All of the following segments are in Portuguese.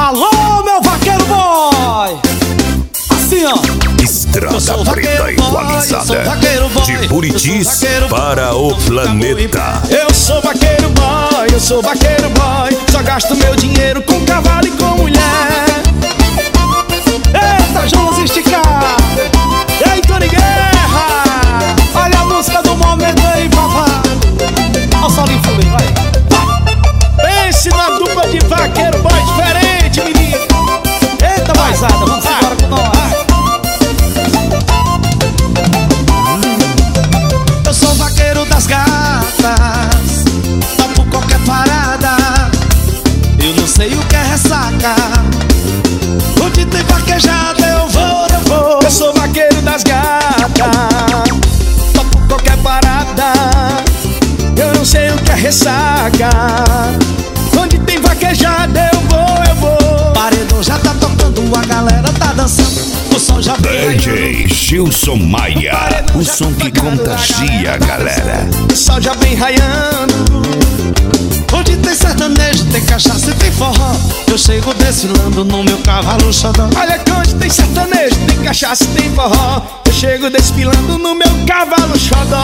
Alô, meu vaqueiro boy! Assim, ó. Estrada Preta Equalizada, de Buritis para o planeta. Eu sou vaqueiro boy, só gasto meu dinheiro com cavalo e com mulher. Eita, João esticado. E aí, Tony Guerra? Olha a música do momento aí, papá. Olha o solinho fuleiro, vai. Pense na dupla de vaqueiro boy diferente, menino. Eita, boizada, vamos embora com nós. Eu sou vaqueiro das gatas, topo qualquer parada. Eu não sei o que é ressaca, onde tem vaquejada eu vou. Eu sou vaqueiro das gatas, topo qualquer parada. Eu não sei o que é ressaca, onde tem vaquejada eu vou. Paredão já tá tocando, a galera tá dançando, o som já veio. DJ Gilson Maia, o som que contagia a galera. O sol já vem raiando, onde tem sertanejo, tem cachaça e tem forró. Eu chego desfilando no meu cavalo xodó. Olha que onde tem sertanejo, tem cachaça e tem forró. Eu chego desfilando no meu cavalo xodó.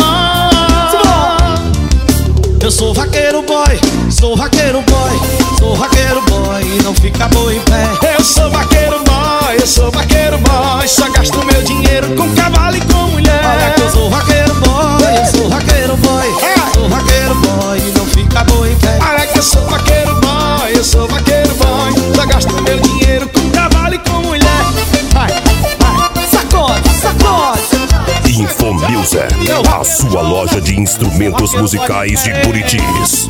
Eu sou vaqueiro boy, sou vaqueiro boy, sou vaqueiro boy e não fica boi em pé. Eu sou vaqueiro boy, só gasto meu dinheiro com cavalo e com mulher. Olha que eu sou vaqueiro boy, eu sou vaqueiro boy, sou vaqueiro boy e não fica boi em pé. Olha que eu sou vaqueiro boy, eu sou vaqueiro boy, só gasto meu dinheiro com cavalo e com mulher. Vai, vai, sacode, sacode. Infomusic, a sua loja de instrumentos musicais de Buritis.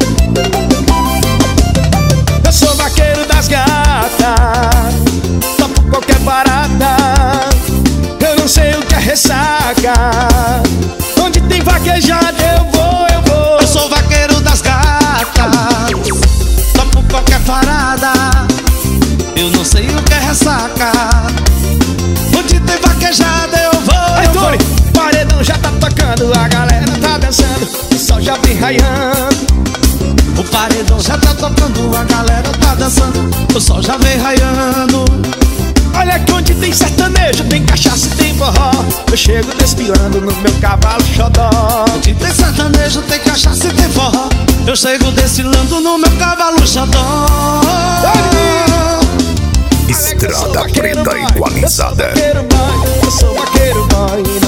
Eu sou vaqueiro das gatas, topo qualquer parada. Eu não sei o que é ressaca, onde tem vaquejada eu vou. Eu sou vaqueiro das gatas, topo qualquer parada. Eu não sei o que é ressaca, onde tem vaquejada eu vou. Paredão já tá tocando, a galera tá dançando, o sol já vem raiando. O paredão já tá tocando, a galera tá dançando, o sol já vem raiando. Olha que onde tem sertanejo, tem cachaça e tem forró. Eu chego desfilando no meu cavalo xodó. Onde tem sertanejo, tem cachaça e tem forró. Eu chego desfilando no meu cavalo xodó. Estrada Preta Equalizada. Eu sou vaqueiro boy,